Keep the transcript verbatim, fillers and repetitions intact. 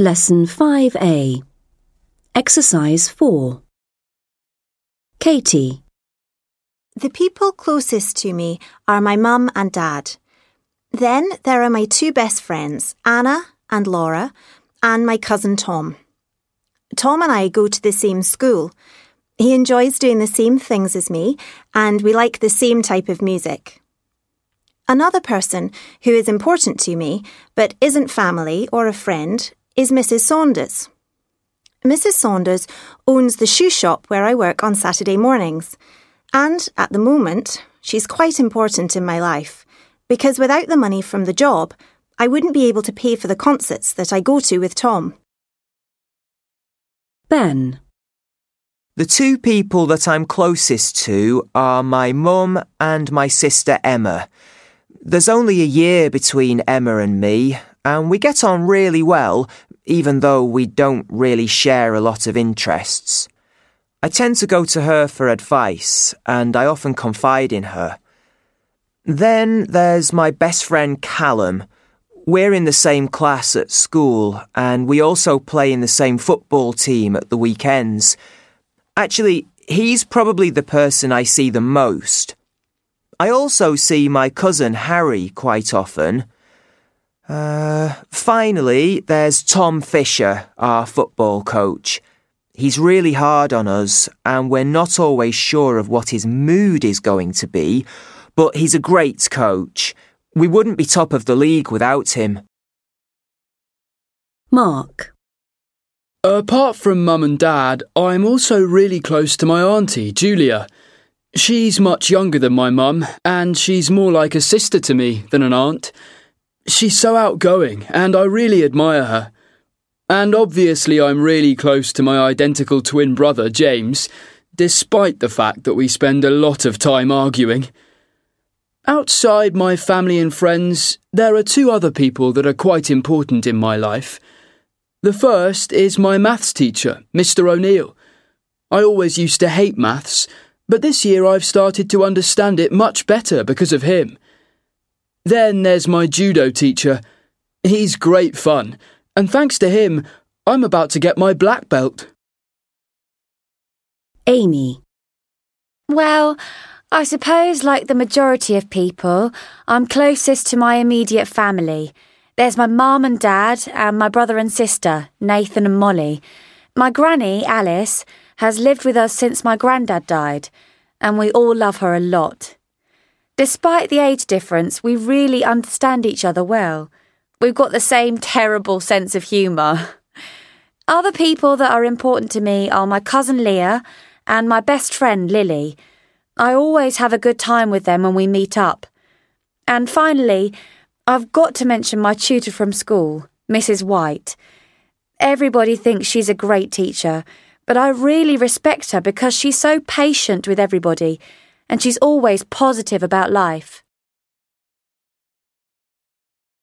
Lesson five A. Exercise four. Katie. The people closest to me are my mum and dad. Then there are my two best friends, Anna and Laura, and my cousin Tom. Tom and I go to the same school. He enjoys doing the same things as me, and we like the same type of music. Another person who is important to me, but isn't family or a friend, is Missus Saunders. Missus Saunders owns the shoe shop where I work on Saturday mornings. And at the moment, she's quite important in my life, because without the money from the job, I wouldn't be able to pay for the concerts that I go to with Tom. Ben. The two people that I'm closest to are my mum and my sister Emma. There's only a year between Emma and me, and we get on really well, even though we don't really share a lot of interests. I tend to go to her for advice, and I often confide in her. Then there's my best friend Callum. We're in the same class at school, and we also play in the same football team at the weekends. Actually, he's probably the person I see the most. I also see my cousin Harry quite often. Uh, finally, there's Tom Fisher, our football coach. He's really hard on us, and we're not always sure of what his mood is going to be, but he's a great coach. We wouldn't be top of the league without him. Mark. Apart from Mum and Dad, I'm also really close to my auntie, Julia. She's much younger than my mum, and she's more like a sister to me than an aunt. She's so outgoing, and I really admire her. And obviously I'm really close to my identical twin brother, James, despite the fact that we spend a lot of time arguing. Outside my family and friends, there are two other people that are quite important in my life. The first is my maths teacher, Mister O'Neill. I always used to hate maths, but this year I've started to understand it much better because of him. Then there's my judo teacher. He's great fun, and thanks to him, I'm about to get my black belt. Amy. Well, I suppose like the majority of people, I'm closest to my immediate family. There's my mum and dad and my brother and sister, Nathan and Molly. My granny, Alice, has lived with us since my granddad died, and we all love her a lot. Despite the age difference, we really understand each other well. We've got the same terrible sense of humour. Other people that are important to me are my cousin Leah and my best friend Lily. I always have a good time with them when we meet up. And finally, I've got to mention my tutor from school, Missus White. Everybody thinks she's a great teacher, but I really respect her because she's so patient with everybody, and she's always positive about life.